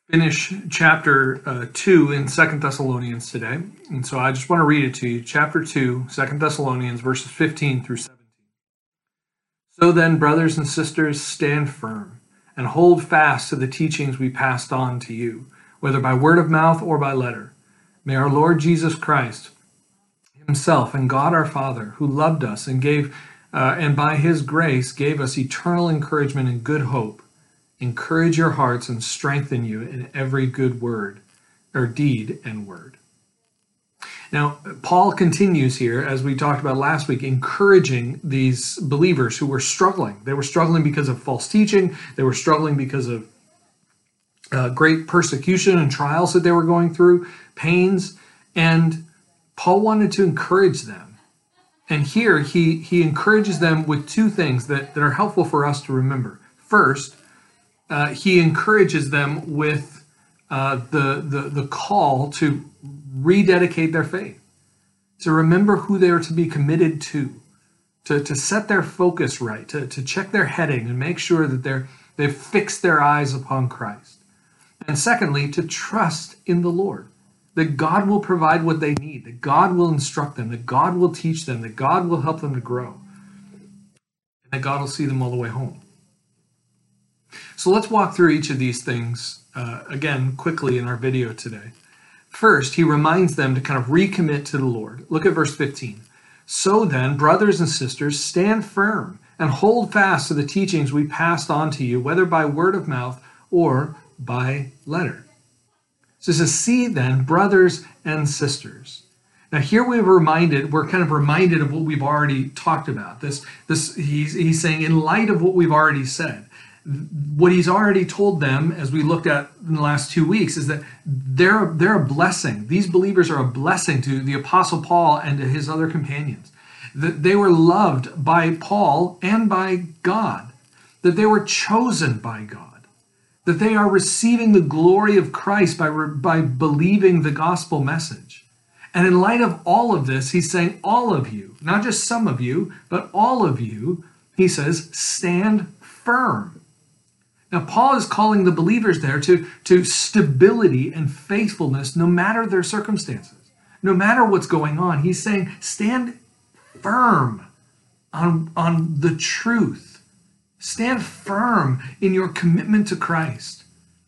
finish chapter 2 in Second Thessalonians today. And so I just want to read it to you. Chapter 2, 2 Thessalonians, verses 15 through 17. So then, brothers and sisters, stand firm and hold fast to the teachings we passed on to you, whether by word of mouth or by letter. May our Lord Jesus Christ himself and God our Father, who loved us and by his grace gave us eternal encouragement and good hope, encourage your hearts and strengthen you in every good word or deed and word. Now, Paul continues here, as we talked about last week, encouraging these believers who were struggling. They were struggling because of false teaching. They were struggling because of great persecution and trials that they were going through, pains. And Paul wanted to encourage them. And here he encourages them with two things that are helpful for us to remember. First, he encourages them with the call to rededicate their faith, to remember who they are to be committed to set their focus right, to check their heading and make sure that they've fixed their eyes upon Christ. And secondly, to trust in the Lord, that God will provide what they need, that God will instruct them, that God will teach them, that God will help them to grow, and that God will see them all the way home. So let's walk through each of these things again quickly in our video today. First, he reminds them to kind of recommit to the Lord. Look at verse 15. So then, brothers and sisters, stand firm and hold fast to the teachings we passed on to you, whether by word of mouth or by letter. So it says, see then, brothers and sisters. Now here we're kind of reminded of what we've already talked about. He's saying, in light of what we've already said, what he's already told them, as we looked at in the last 2 weeks, is that they're a blessing. These believers are a blessing to the Apostle Paul and to his other companions. That they were loved by Paul and by God. That they were chosen by God. That they are receiving the glory of Christ by believing the gospel message. And in light of all of this, he's saying all of you, not just some of you, but all of you, he says, stand firm. Now, Paul is calling the believers there to stability and faithfulness no matter their circumstances, no matter what's going on. He's saying, stand firm on the truth. Stand firm in your commitment to Christ.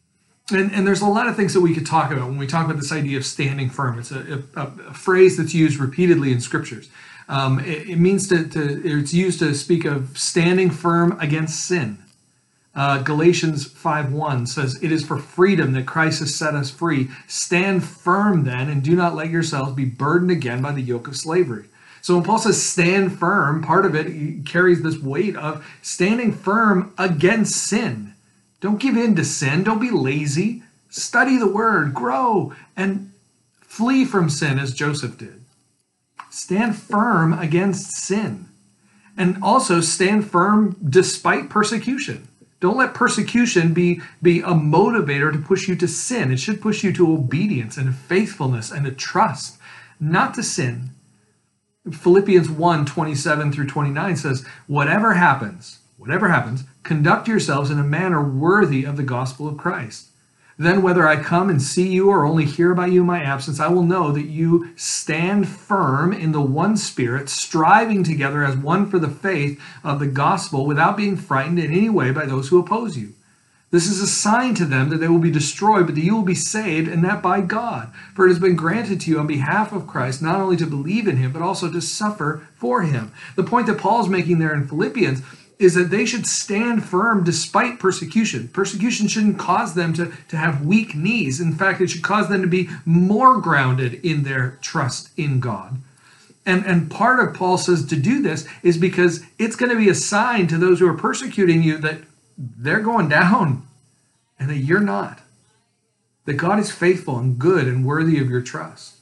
And there's a lot of things that we could talk about when we talk about this idea of standing firm. It's a phrase that's used repeatedly in scriptures. It means it's used to speak of standing firm against sin. Galatians 5:1 says, it is for freedom that Christ has set us free. Stand firm then, and do not let yourselves be burdened again by the yoke of slavery. So when Paul says stand firm, part of it carries this weight of standing firm against sin. Don't give in to sin. Don't be lazy. Study the word, grow, and flee from sin as Joseph did. Stand firm against sin. And also stand firm despite persecution. Don't let persecution be a motivator to push you to sin. It should push you to obedience and faithfulness and to trust, not to sin. Philippians 1:27 through 29 says, whatever happens, conduct yourselves in a manner worthy of the gospel of Christ. Then whether I come and see you or only hear about you in my absence, I will know that you stand firm in the one Spirit, striving together as one for the faith of the gospel without being frightened in any way by those who oppose you. This is a sign to them that they will be destroyed, but that you will be saved, and that by God. For it has been granted to you on behalf of Christ not only to believe in him, but also to suffer for him. The point that Paul's making there in Philippians is that they should stand firm despite persecution. Persecution shouldn't cause them to have weak knees. In fact, it should cause them to be more grounded in their trust in God. And part of Paul says to do this is because it's going to be a sign to those who are persecuting you that they're going down and that you're not. That God is faithful and good and worthy of your trust.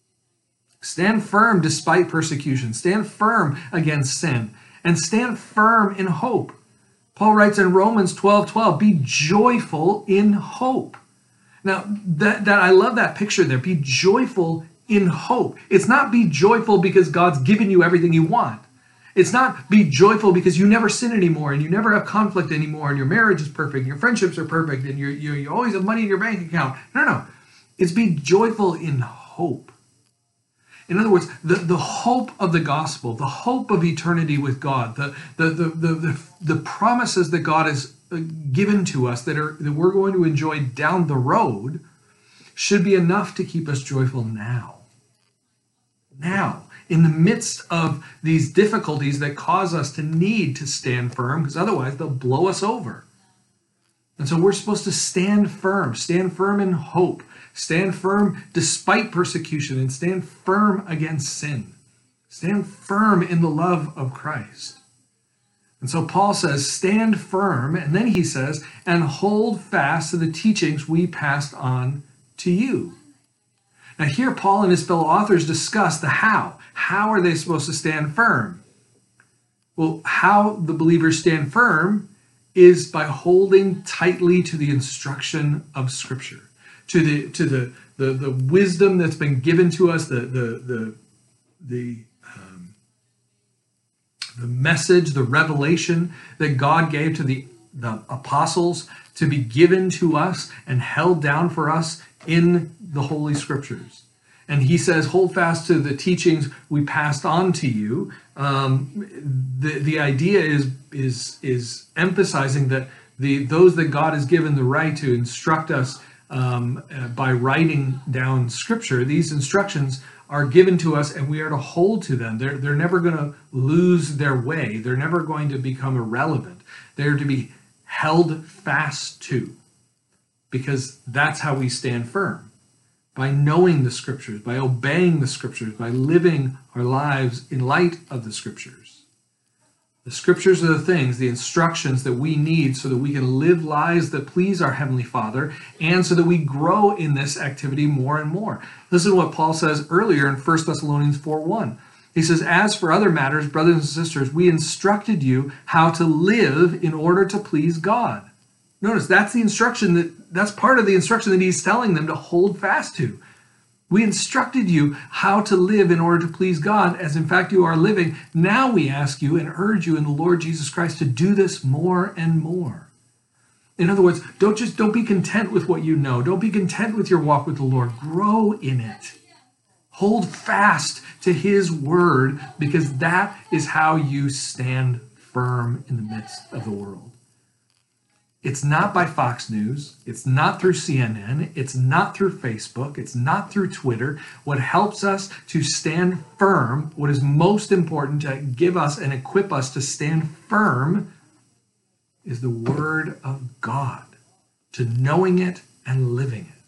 Stand firm despite persecution. Stand firm against sin. And stand firm in hope. Paul writes in Romans 12:12, be joyful in hope. Now, that I love that picture there. Be joyful in hope. It's not be joyful because God's given you everything you want. It's not be joyful because you never sin anymore and you never have conflict anymore and your marriage is perfect and your friendships are perfect and you always have money in your bank account. No. It's be joyful in hope. In other words, the hope of the gospel, the hope of eternity with God, the promises that God has given to us that we're going to enjoy down the road should be enough to keep us joyful now. Now, in the midst of these difficulties that cause us to need to stand firm, because otherwise they'll blow us over. And so we're supposed to stand firm in hope, stand firm despite persecution, and stand firm against sin. Stand firm in the love of Christ. And so Paul says, stand firm, and then he says, and hold fast to the teachings we passed on to you. Now here Paul and his fellow authors discuss the how. How are they supposed to stand firm? Well, how the believers stand firm is by holding tightly to the instruction of Scripture, to the wisdom that's been given to us, the message, the revelation that God gave to the apostles to be given to us and held down for us in the Holy Scriptures. And he says, hold fast to the teachings we passed on to you. The idea is emphasizing that those that God has given the right to instruct us by writing down Scripture, these instructions are given to us and we are to hold to them. They're never going to lose their way. They're never going to become irrelevant. They're to be held fast to, because that's how we stand firm. By knowing the Scriptures, by obeying the Scriptures, by living our lives in light of the Scriptures. The Scriptures are the things, the instructions that we need so that we can live lives that please our Heavenly Father and so that we grow in this activity more and more. Listen to what Paul says earlier in 1 Thessalonians 4:1. He says, as for other matters, brothers and sisters, we instructed you how to live in order to please God. Notice that's the instruction that's part of the instruction that he's telling them to hold fast to. We instructed you how to live in order to please God, as in fact you are living. Now we ask you and urge you in the Lord Jesus Christ to do this more and more. In other words, don't be content with what you know. Don't be content with your walk with the Lord. Grow in it. Hold fast to his word, because that is how you stand firm in the midst of the world. It's not by Fox News. It's not through CNN. It's not through Facebook. It's not through Twitter. What helps us to stand firm, what is most important to give us and equip us to stand firm, is the Word of God, to knowing it and living it.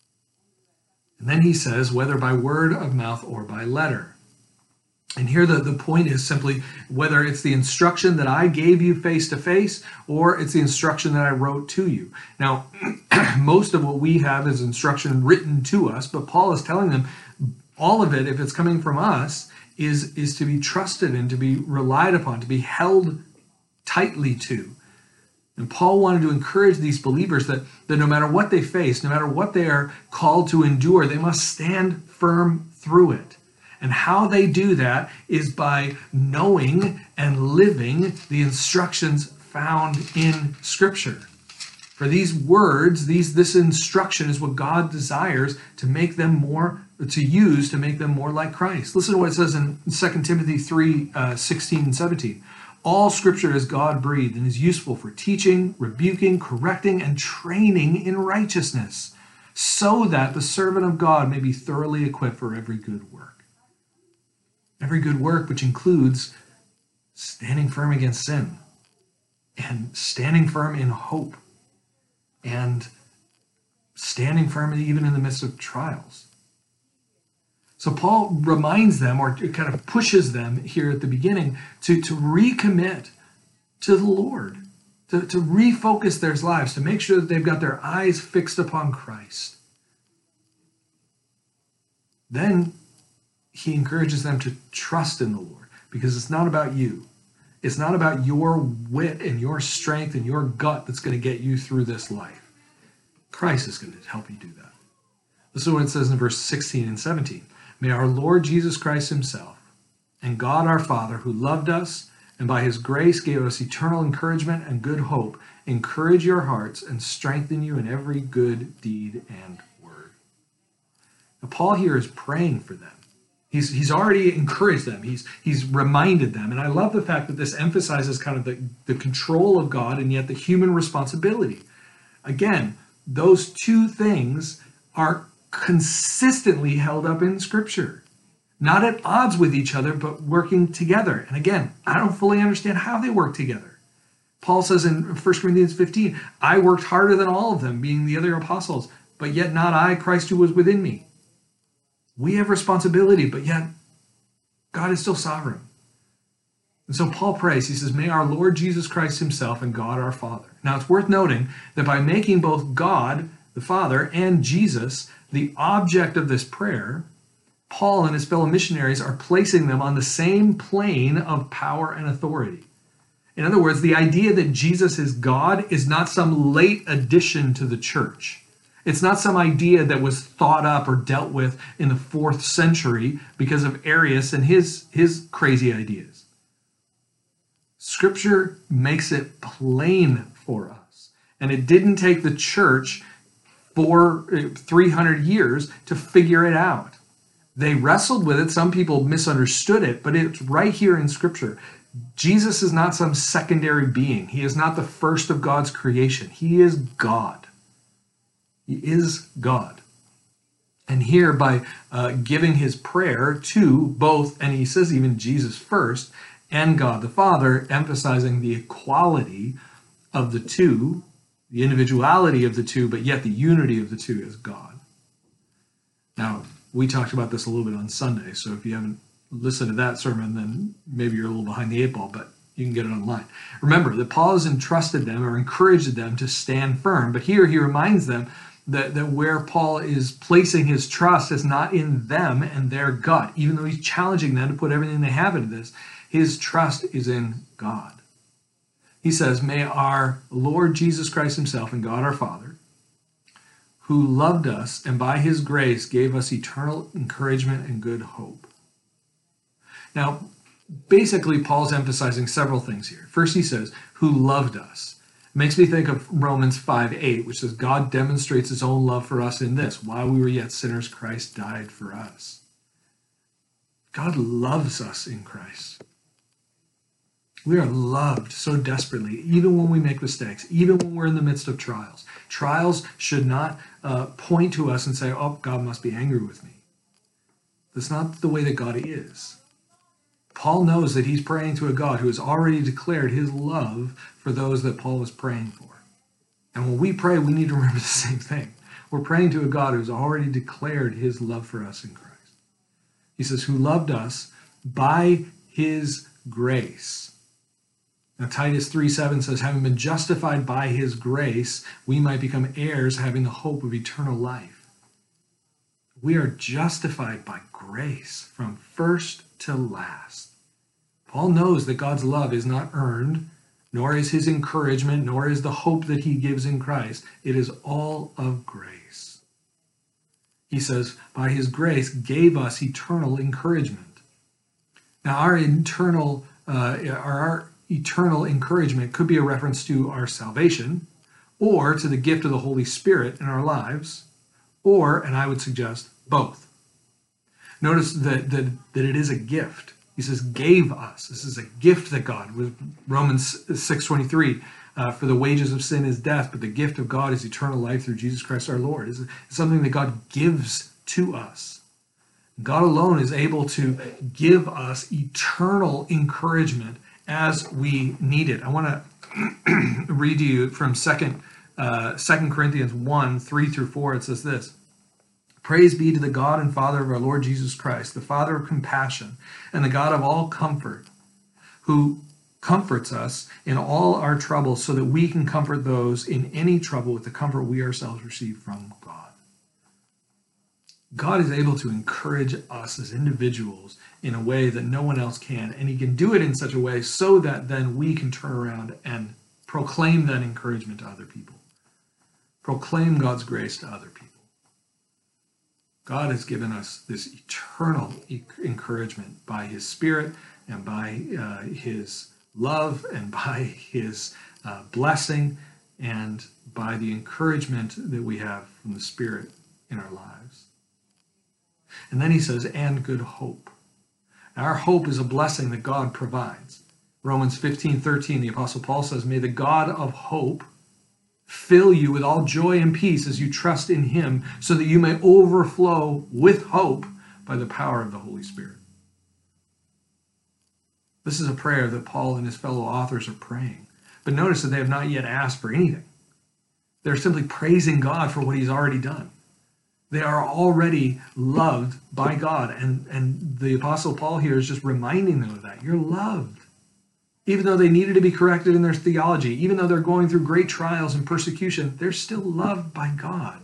And then he says, whether by word of mouth or by letter. And here the point is simply whether it's the instruction that I gave you face to face or it's the instruction that I wrote to you. Now, most of what we have is instruction written to us, but Paul is telling them all of it, if it's coming from us, is to be trusted and to be relied upon, to be held tightly to. And Paul wanted to encourage these believers that no matter what they face, no matter what they are called to endure, they must stand firm through it. And how they do that is by knowing and living the instructions found in Scripture. For these words, this instruction is what God desires to make them more, to use to make them more like Christ. Listen to what it says in 2 Timothy 3:16 and 17. All Scripture is God-breathed and is useful for teaching, rebuking, correcting, and training in righteousness, so that the servant of God may be thoroughly equipped for every good work. Every good work, which includes standing firm against sin and standing firm in hope and standing firm even in the midst of trials. So Paul reminds them, or kind of pushes them here at the beginning, to recommit to the Lord, to refocus their lives, to make sure that they've got their eyes fixed upon Christ. Then he encourages them to trust in the Lord, because it's not about you. It's not about your wit and your strength and your gut that's going to get you through this life. Christ is going to help you do that. This is what it says in verse 16 and 17. May our Lord Jesus Christ himself and God our Father, who loved us and by his grace gave us eternal encouragement and good hope, encourage your hearts and strengthen you in every good deed and word. Now, Paul here is praying for them. He's already encouraged them. He's reminded them. And I love the fact that this emphasizes kind of the control of God and yet the human responsibility. Again, those two things are consistently held up in Scripture. Not at odds with each other, but working together. And again, I don't fully understand how they work together. Paul says in 1 Corinthians 15, I worked harder than all of them, being the other apostles, but yet not I, Christ who was within me. We have responsibility, but yet God is still sovereign. And so Paul prays, he says, may our Lord Jesus Christ himself and God our Father. Now it's worth noting that by making both God, the Father, and Jesus the object of this prayer, Paul and his fellow missionaries are placing them on the same plane of power and authority. In other words, the idea that Jesus is God is not some late addition to the church. It's not some idea that was thought up or dealt with in the 4th century because of Arius and his crazy ideas. Scripture makes it plain for us. And it didn't take the church for 300 years to figure it out. They wrestled with it. Some people misunderstood it, but it's right here in Scripture. Jesus is not some secondary being. He is not the first of God's creation. He is God. He is God. And here, by giving his prayer to both, and he says even Jesus first, and God the Father, emphasizing the equality of the two, the individuality of the two, but yet the unity of the two as God. Now, we talked about this a little bit on Sunday, so if you haven't listened to that sermon, then maybe you're a little behind the 8 ball, but you can get it online. Remember that Paul has entrusted them or encouraged them to stand firm, but here he reminds them that where Paul is placing his trust is not in them and their gut. Even though he's challenging them to put everything they have into this, his trust is in God. He says, may our Lord Jesus Christ himself and God our Father, who loved us and by his grace gave us eternal encouragement and good hope. Now, basically, Paul's emphasizing several things here. First, he says, who loved us. It makes me think of Romans 5:8, which says, God demonstrates his own love for us in this: while we were yet sinners, Christ died for us. God loves us in Christ. We are loved so desperately, even when we make mistakes, even when we're in the midst of trials. Trials should not point to us and say, oh, God must be angry with me. That's not the way that God is. Paul knows that he's praying to a God who has already declared his love for those that Paul was praying for. And when we pray, we need to remember the same thing. We're praying to a God who's already declared his love for us in Christ. He says, who loved us by his grace. Now, Titus 3:7 says, having been justified by his grace, we might become heirs, having the hope of eternal life. We are justified by grace from first to last. Paul knows that God's love is not earned, nor is his encouragement, nor is the hope that he gives in Christ. It is all of grace. He says, by his grace gave us eternal encouragement. Now, our eternal encouragement could be a reference to our salvation, or to the gift of the Holy Spirit in our lives, or, and I would suggest, both. Notice that it is a gift. He says, gave us. This is a gift that God, with Romans 6:23, for the wages of sin is death, but the gift of God is eternal life through Jesus Christ our Lord. It's something that God gives to us. God alone is able to give us eternal encouragement as we need it. I want to read to you from 2 Corinthians 1:3-4. It says this: praise be to the God and Father of our Lord Jesus Christ, the Father of compassion and the God of all comfort, who comforts us in all our troubles so that we can comfort those in any trouble with the comfort we ourselves receive from God. God is able to encourage us as individuals in a way that no one else can, and he can do it in such a way so that then we can turn around and proclaim that encouragement to other people. Proclaim God's grace to other people. God has given us this eternal encouragement by his Spirit and by his love and by his blessing and by the encouragement that we have from the Spirit in our lives. And then he says, and good hope. Our hope is a blessing that God provides. Romans 15:13, the Apostle Paul says, may the God of hope fill you with all joy and peace as you trust in him, so that you may overflow with hope by the power of the Holy Spirit. This is a prayer that Paul and his fellow authors are praying. But notice that they have not yet asked for anything. They're simply praising God for what he's already done. They are already loved by God. And the Apostle Paul here is just reminding them of that. You're loved. Even though they needed to be corrected in their theology, even though they're going through great trials and persecution, they're still loved by God.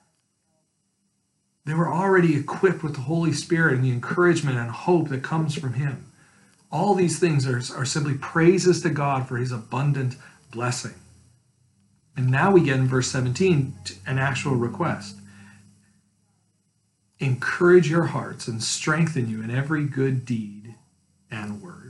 They were already equipped with the Holy Spirit and the encouragement and hope that comes from him. All these things are simply praises to God for his abundant blessing. And now we get in verse 17 an actual request. Encourage your hearts and strengthen you in every good deed and word.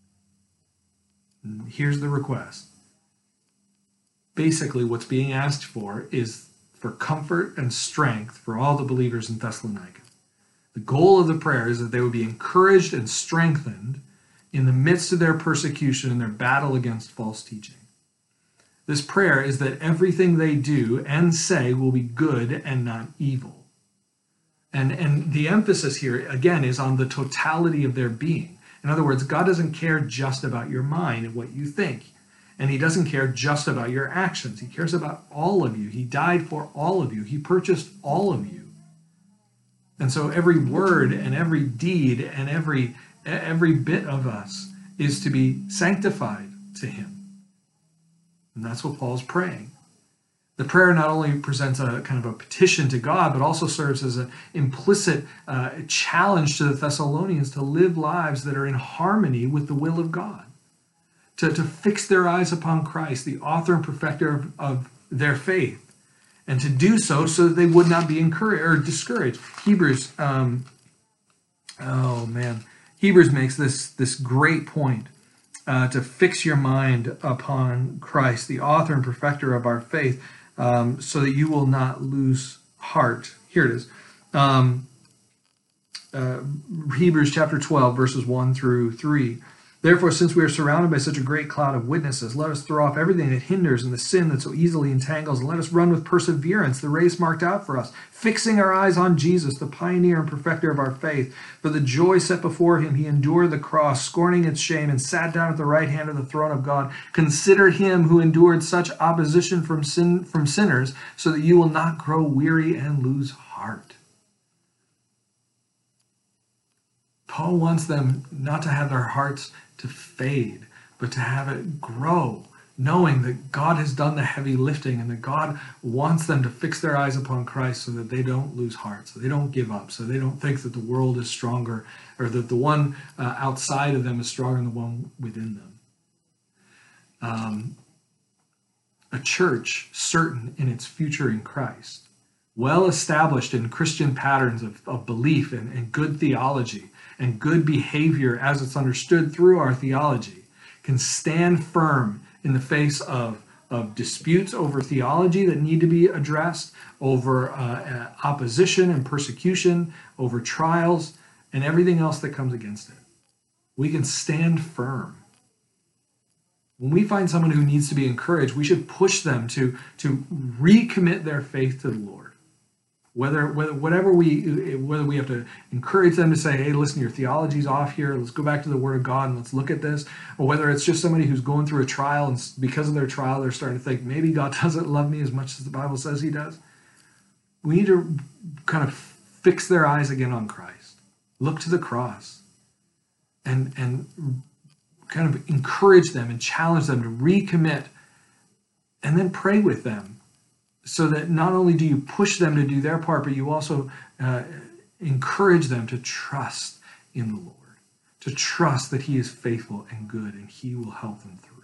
And here's the request. Basically, what's being asked for is for comfort and strength for all the believers in Thessalonica. The goal of the prayer is that they would be encouraged and strengthened in the midst of their persecution and their battle against false teaching. This prayer is that everything they do and say will be good and not evil. And the emphasis here, again, is on the totality of their being. In other words, God doesn't care just about your mind and what you think. And he doesn't care just about your actions. He cares about all of you. He died for all of you. He purchased all of you. And so every word and every deed and every bit of us is to be sanctified to him. And that's what Paul's praying. The prayer not only presents a kind of a petition to God, but also serves as an implicit challenge to the Thessalonians to live lives that are in harmony with the will of God, to fix their eyes upon Christ, the author and perfecter of their faith, and to do so that they would not be encouraged or discouraged. Hebrews makes this great point. To fix your mind upon Christ, the author and perfecter of our faith, so that you will not lose heart. Here it is. Hebrews chapter 12, verses 1 through 3. Therefore, since we are surrounded by such a great cloud of witnesses, let us throw off everything that hinders and the sin that so easily entangles, and let us run with perseverance the race marked out for us, fixing our eyes on Jesus, the pioneer and perfecter of our faith. For the joy set before him, he endured the cross, scorning its shame, and sat down at the right hand of the throne of God. Consider him who endured such opposition from sinners, so that you will not grow weary and lose heart. Paul wants them not to have their hearts to fade, but to have it grow, knowing that God has done the heavy lifting and that God wants them to fix their eyes upon Christ so that they don't lose heart, so they don't give up, so they don't think that the world is stronger or that the one outside of them is stronger than the one within them. A church certain in its future in Christ, well established in Christian patterns of belief and good theology and good behavior as it's understood through our theology, can stand firm in the face of disputes over theology that need to be addressed, over opposition and persecution, over trials, and everything else that comes against it. We can stand firm. When we find someone who needs to be encouraged, we should push them to recommit their faith to the Lord. Whether we have to encourage them to say, hey, listen, your theology's off here. Let's go back to the Word of God and let's look at this. Or whether it's just somebody who's going through a trial and because of their trial, they're starting to think, maybe God doesn't love me as much as the Bible says he does. We need to kind of fix their eyes again on Christ. Look to the cross and kind of encourage them and challenge them to recommit and then pray with them. So that not only do you push them to do their part, but you also encourage them to trust in the Lord, to trust that he is faithful and good and he will help them through.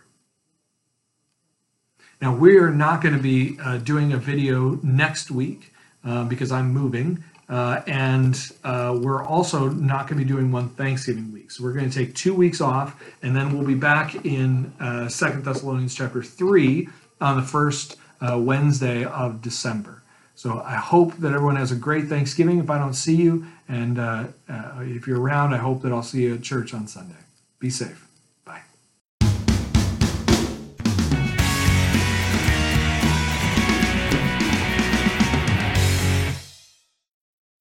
Now, we are not going to be doing a video next week because I'm moving. And we're also not going to be doing one Thanksgiving week. So we're going to take 2 weeks off, and then we'll be back in 2 Thessalonians chapter 3 on the first Wednesday of December. So I hope that everyone has a great Thanksgiving if I don't see you. And if you're around, I hope that I'll see you at church on Sunday. Be safe.